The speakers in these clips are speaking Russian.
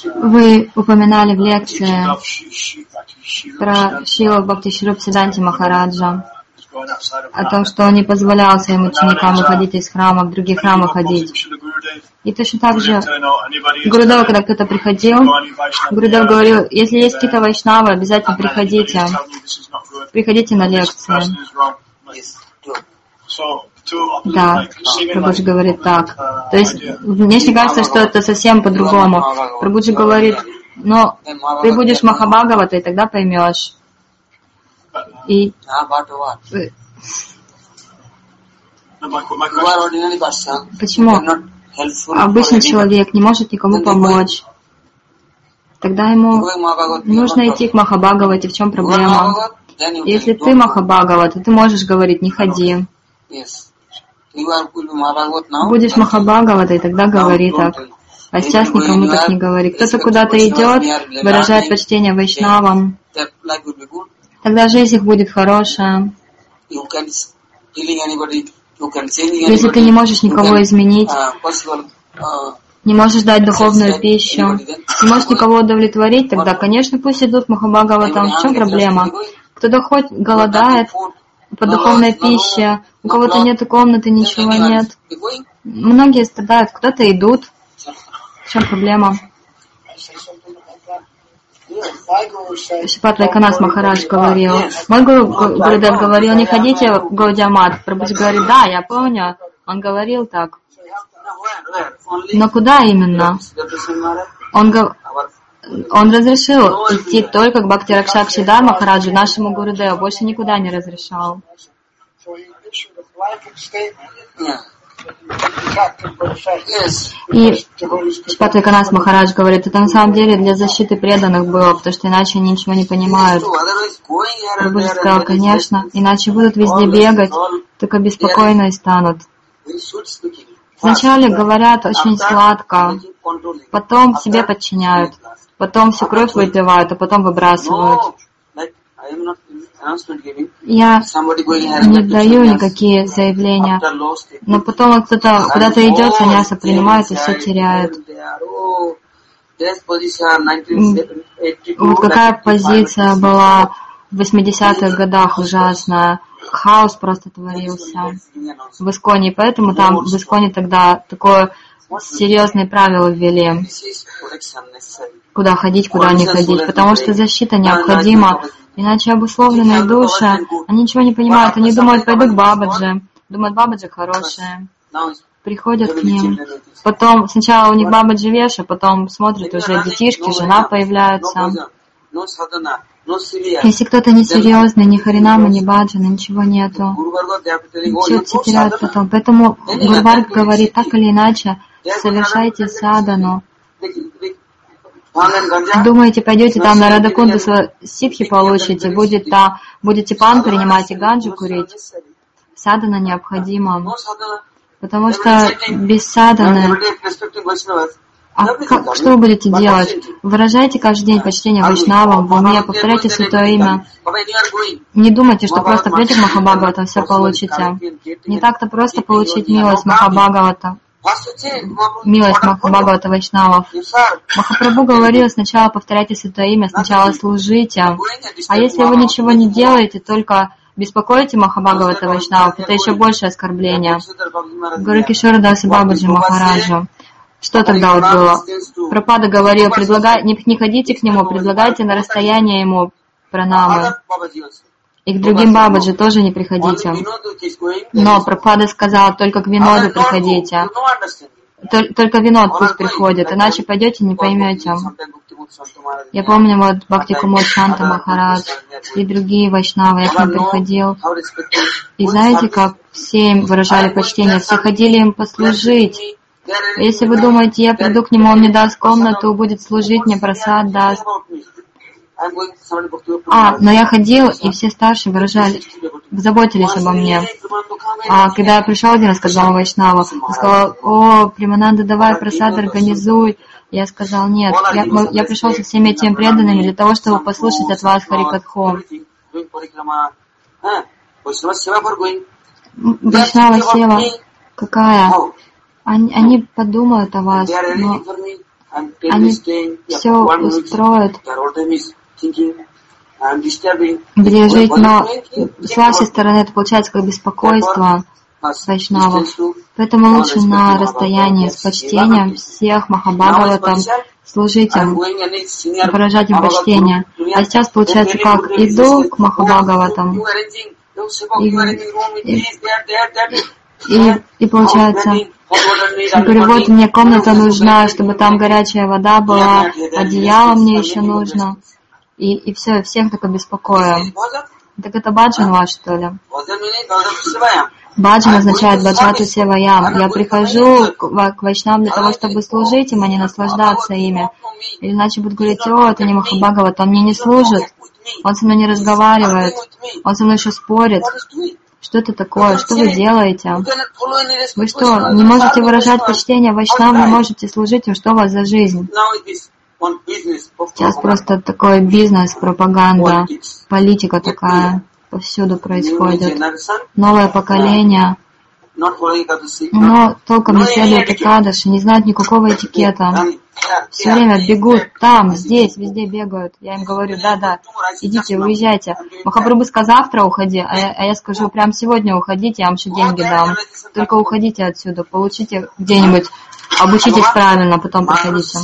Вы упоминали в лекции про Шрила Бхактисварупсиданти Махараджа, о том, что он не позволял своим ученикам выходить из храма, в другие храмы ходить. И точно так же Гурудева, когда кто-то приходил, Гурудев говорил, если есть какие-то вайшнавы, обязательно приходите на лекции. Да, Прабхуджи говорит так. То есть, внешне кажется, что это совсем по-другому. Прабхуджи говорит, но ты будешь Махабхагавата, и тогда поймешь. И почему обычный человек не может никому помочь? Тогда ему нужно идти к Махабхагавате. В чем проблема? Если ты Махабхагават, то ты можешь говорить, не ходи. Будешь Махабхагавата, и тогда говори так. А сейчас никому так не говори. Кто-то куда-то идет, выражает почтение вайшнавам, тогда жизнь их будет хорошая. Если ты не можешь никого изменить, не можешь дать духовную пищу, не можешь никого удовлетворить, тогда, конечно, пусть идут Махабхагаватам. В чем проблема? Кто-то хоть голодает по духовной пище, у кого-то нет комнаты, ничего нет. Многие страдают, кто-то идут. В чем проблема? Шрипад Вайканас Махарадж говорил, мой Гурудев говорил, не ходите в Гаудия-мат. Прабхуджи говорит, да, я помню, он говорил так. Но куда именно? Он разрешил идти только к Бхакти Ракшакшидар Махараджу, нашему Гурудеву, больше никуда не разрешал. И Шрипад Вайканас Махарадж говорит, это на самом деле для защиты преданных было, потому что иначе они ничего не понимают. Прабхуджи сказал, конечно, иначе будут везде бегать, только беспокойные станут. Вначале говорят очень сладко, потом себе подчиняют, потом всю кровь выпивают, а потом выбрасывают. Я не даю никакие заявления, но потом кто-то куда-то идет, саньяса принимает и все теряет. Вот какая позиция была в 80-х годах ужасная. Хаос просто творился в Исконе, и поэтому там в Исконе тогда такое серьезные правила ввели, куда ходить, куда не ходить, потому что защита необходима. Иначе обусловленные души, они ничего не понимают, они думают, пойду к Бабаджи, думают, Бабаджи хорошие, приходят к ним, потом сначала у них Бабаджи веша, потом смотрят уже детишки, жена появляется. Если кто-то несерьезный, ни Харинама, ни Баджана, ничего нету, все теряют потом. Поэтому Гурварг говорит, так или иначе, совершайте садану. Думаете, пойдете там на Радакунду ситхи получите, будете пан принимать и ганджу курить? Садана необходима, потому что без саданы... что вы будете делать? Выражайте каждый день почтение вайшнавам в уме, повторяйте святое имя. Не думайте, что просто придете к Махабхагавату, все получите. Не так-то просто получить милость Махабхагавата. Милость Махабхагавата вайшнавов. Махапрабху говорил, сначала повторяйте святое имя, сначала служите. А если вы ничего не делаете, только беспокоите Махабхагавата вайшнавов, это еще большее оскорбление. Гуру Кишора Даса Бабаджи Махараджу. Что тогда вот было? Прабхупада говорил, не ходите к нему, предлагайте на расстояние ему пранамы. И к другим Бабаджи тоже не приходите. Но Прабхупада сказал, только к Виноду приходите. Только Винод пусть приходит, иначе пойдете, не поймете. Я помню, вот Бхакти Кумуд Шанта Махарадж и другие вайшнавы, я к ним приходил. И знаете, как все им выражали почтение, все ходили им послужить. Если вы думаете, я приду к нему, он мне даст комнату, будет служить, мне прасад даст. Но я ходил, и все старшие выражали, заботились обо мне. А когда я пришел один раз, сказал Вайшнава, он сказал, о, Примананда, давай прасад организуй. Я сказал, нет, я пришел со всеми этими преданными для того, чтобы послушать от вас Харикатху. Вайшнава сева какая? Они подумают о вас, но Они все устроят, где жить, но с вашей стороны это получается как беспокойство вайшнавов. Поэтому лучше на расстоянии с почтением всех Махабхагаватам служить им, выражать им почтение. А сейчас получается как? Иду к Махабхагаватам и получается, говорю, вот мне комната нужна, чтобы там горячая вода была, одеяло мне еще нужно. И все, всех только беспокоим. Так это баджан ваш, что ли? Баджан означает баджату севаям. Я прихожу к вайшнавам для того, чтобы служить им, а не наслаждаться ими. Или иначе будут говорить, о, это не Махабхагават, он мне не служит, он со мной не разговаривает, он со мной еще спорит. Что это такое? Что вы делаете? Вы что, не можете выражать почтение вайшнавам, не можете служить им? Что у вас за жизнь? Сейчас просто такой бизнес, пропаганда, политика такая повсюду происходит. Новое поколение, но толком не следует Экадаши, не знают никакого этикета. Все время бегут там, здесь, везде бегают. Я им говорю, да, идите, уезжайте. Махапрабху завтра уходи, а я скажу, прям сегодня уходите, я вам еще деньги дам. Только уходите отсюда, получите где-нибудь, обучитесь правильно, потом приходите.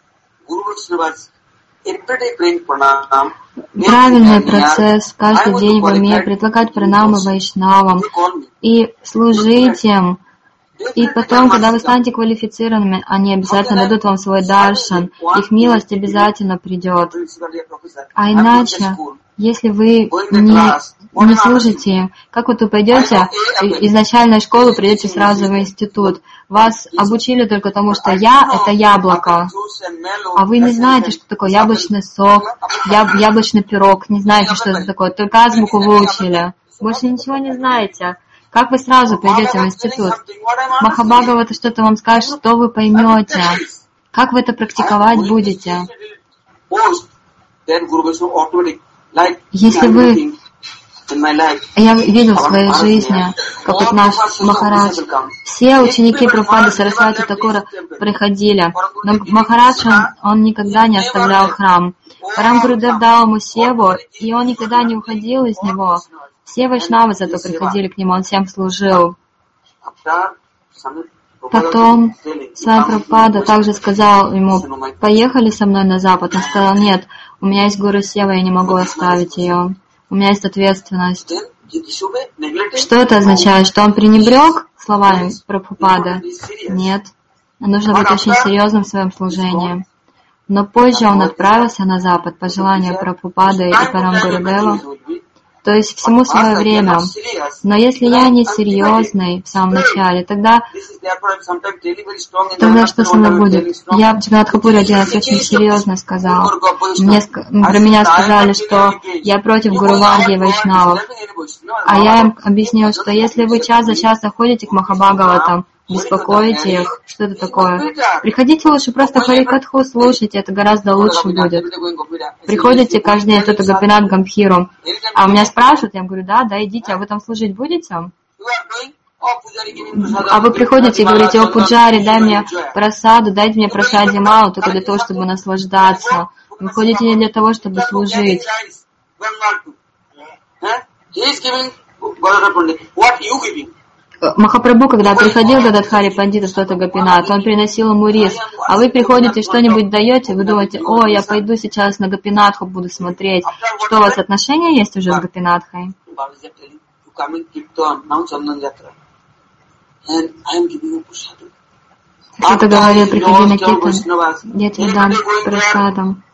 Правильный процесс, каждый день в уме, предлагать пранамы вайшнавам и служить им. И потом, когда вы станете квалифицированными, они обязательно дадут вам свой даршан, их милость обязательно придет. А иначе, если вы не служите им, как вот вы пойдете из начальной школы, придете сразу в институт, вас обучили только тому, что я — это яблоко, а вы не знаете, что такое яблочный сок, яблочный пирог, не знаете, что это такое, только азбуку выучили, больше ничего не знаете. Как вы сразу пойдете в институт? Махабхагавата что-то вам скажет, что вы поймете. Как вы это практиковать будете? Если вы... Я видел в своей жизни, как вот наш Махарадж, все ученики Прабхупады Сарасвати Такура приходили, но Махарадж, он никогда не оставлял храм. Парам Гурудев дал ему севу, и он никогда не уходил из него. Все вайшнавы зато приходили к нему, он всем служил. Потом Свами Прабхупада также сказал ему, поехали со мной на запад. Он сказал, нет, у меня есть Гуру Сева, я не могу оставить ее. У меня есть ответственность. Что это означает? Что он пренебрег словами Прабхупады? Нет. Нужно быть очень серьезным в своем служении. Но позже он отправился на запад по желанию Прабхупады и Парам Гурудева. То есть всему свое время. Но если я не серьезный в самом начале, тогда что со мной будет? Я в Джаганатхапуре один раз очень серьезно сказал. Про меня сказали, что я против Гуруванги и Вайшнавов. А я им объяснил, что если вы час за час заходите к Махабхагаватам, беспокоите их, что это такое. Приходите лучше просто Харикатху слушайте, это гораздо лучше будет. Приходите каждый день кто-то Гопинат Гамбхиру, а у меня спрашивают, я говорю, да, идите, а вы там служить будете? А вы приходите и говорите, о, Пуджари, дай мне просаду, дайте мне просади мало, только для того, чтобы наслаждаться. Вы ходите не для того, чтобы служить. Махапрабху, когда приходил Гададхари Пандита что-то Гопинат, он приносил ему рис, а вы приходите, что-нибудь даете, вы думаете, о, я пойду сейчас на Гопинатху, буду смотреть. Что, у вас отношения есть уже с Гопинатхой? Кто-то говорил, приходи на Киртан, я тебе дам просадом.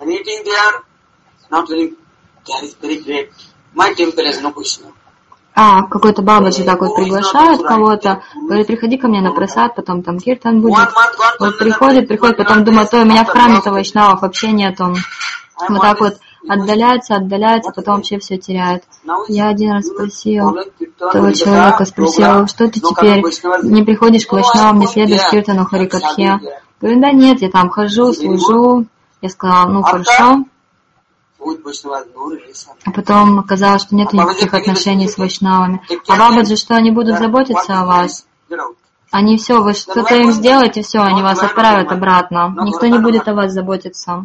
Какой-то бабаджи так вот приглашает кого-то, говорит, приходи ко мне на просад, потом там киртан будет. Вот приходит, потом думает, у меня в храме-то вайшнавов вообще нету. Вот так вот отдаляется, потом вообще все теряет. Я один раз спросил того человека, что ты теперь не приходишь к вайшнавам, не следуешь киртану Харикатхе? Говорю, да нет, я там хожу, служу. Я сказала, хорошо. А потом оказалось, что нет никаких отношений с вайшнавами. А бабаджи, что они будут заботиться о вас? Они все, вы что-то им сделаете, все, они вас отправят обратно. Никто не будет о вас заботиться.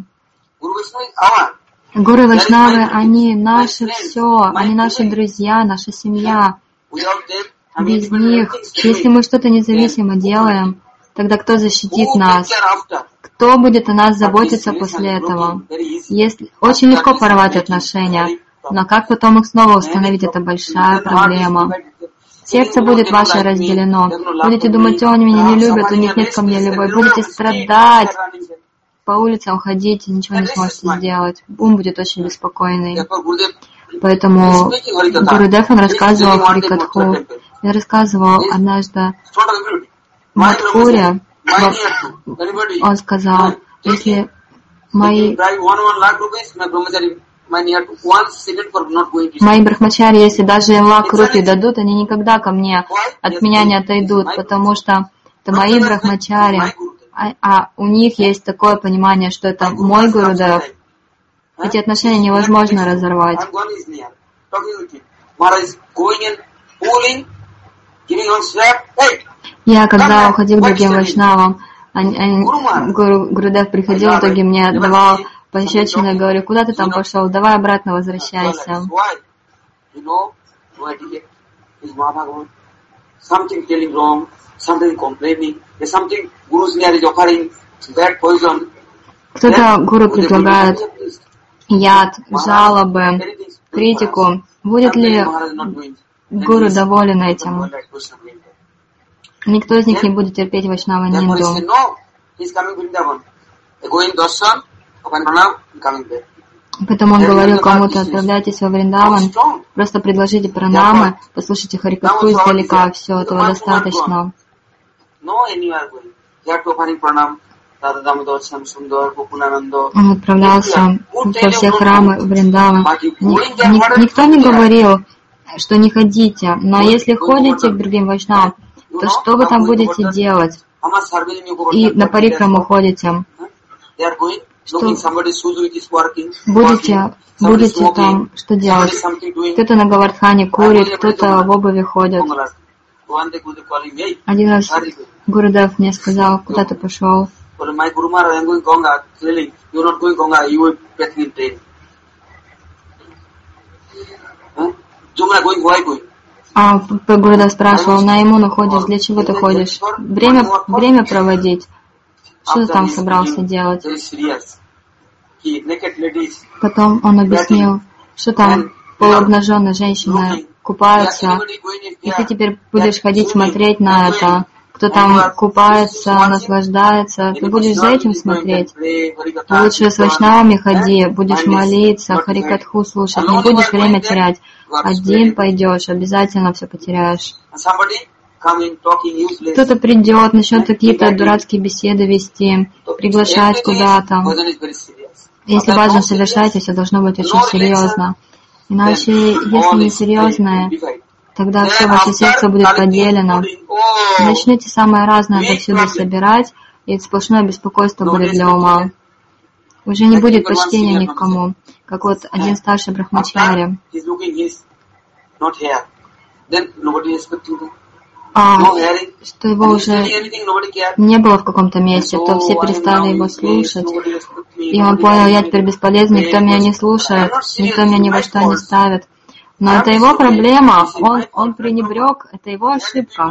Гуру Вайшнавы, они наше все, они наши друзья, наша семья. Без них, если мы что-то независимо делаем, тогда кто защитит нас? Кто будет о нас заботиться после этого? Очень легко порвать отношения, но как потом их снова установить, это большая проблема. Сердце будет ваше разделено. Будете думать, они меня не любят, у них нет ко мне любви. Будете страдать, по улицам ходить, ничего не сможете сделать. Ум будет очень беспокойный. Поэтому Гурудев, он рассказывал Харикатху. Он рассказывал однажды в Мадхуре, он сказал, если мои брахмачари, если даже им лак рупий дадут, они никогда ко мне, от меня не отойдут, потому что это мои брахмачари, а у них есть такое понимание, что это мой Гурудев. Эти отношения невозможно разорвать. Я, когда уходил к другим вайшнавам, Гурудев приходил, в итоге мне давал пощечину и говорю, куда ты там пошел, давай обратно возвращайся. Кто-то гуру предлагает яд, жалобы, критику. Будет ли гуру доволен этим? Никто из них не будет терпеть Вайшнава Нинду. Поэтому он говорил кому-то, отправляйтесь во Вриндаван, просто предложите пранамы, послушайте Харикатху издалека, все, этого достаточно. Он отправлялся во все храмы Вриндаван. Никто не говорил, что не ходите, но если ходите к другим вайшнавам, то что вы там будете делать? И на парикраму ходите. Что будете там что делать? Кто-то на Гавардхане курит, кто-то в обуви ходит. Один раз Гурудев мне сказал, куда ты пошел? А Гурудев спрашивал, на Ямуну ходишь, для чего ты ходишь? Время проводить. Что ты там собрался делать? Потом он объяснил, что там полуобнаженные женщины купаются, и ты теперь будешь ходить смотреть на это, кто там купается, наслаждается, ты будешь за этим смотреть. Лучше с вайшнавами ходи, будешь молиться, Харикатху слушать, не будешь время терять. Один пойдешь, обязательно все потеряешь. Кто-то придет, начнет какие-то дурацкие беседы вести, приглашать куда-то. Если баджан совершаете, все должно быть очень серьезно. Иначе, если не серьезное, тогда все ваше сердце будет поделено. Начнете самое разное отсюда собирать, и сплошное беспокойство будет для ума. Уже не будет почтения ни к кому. Как вот один старший брахмачари. Что его уже не было в каком-то месте, то все перестали его слушать. И он понял, я теперь бесполезен, никто меня не слушает, никто меня ни во что не ставит. Но это его проблема, он пренебрег, это его ошибка.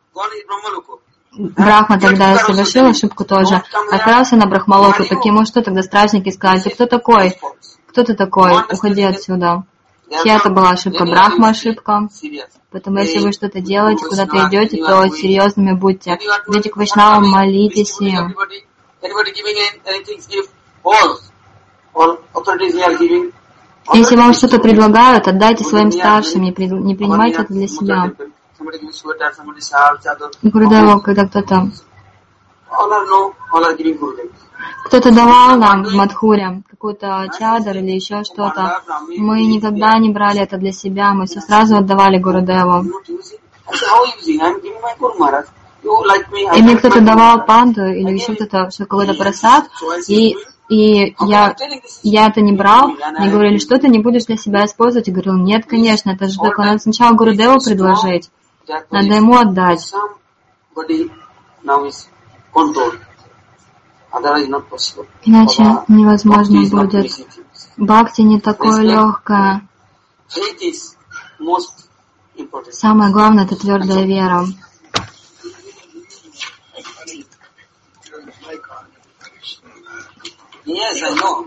Брахма тогда совершил ошибку тоже, отправился на Брахмалоку, так ему что тогда стражники сказали, ты кто такой? Кто ты такой? Уходи отсюда. Чья это была ошибка? Брахма ошибка. Поэтому если вы что-то делаете, куда-то идете, то серьезными будьте. Идите к вайшнавам, молитесь им. Если вам что-то предлагают, отдайте своим старшим, не принимайте это для себя. Гурудеву, когда кто-то давал нам в Мадхуре какую-то чадар или еще что-то, мы никогда не брали это для себя, мы все сразу отдавали Гурудеву. И мне кто-то давал панду или еще кто-то какой-то прасад, и я это не брал, мне говорили, что ты не будешь для себя использовать. Я говорил, нет, конечно, это же только надо сначала Гурудеву предложить, надо ему отдать. Иначе невозможно будет. Бхакти не такое легкое. Самое главное — это твердая вера. Yes, I know.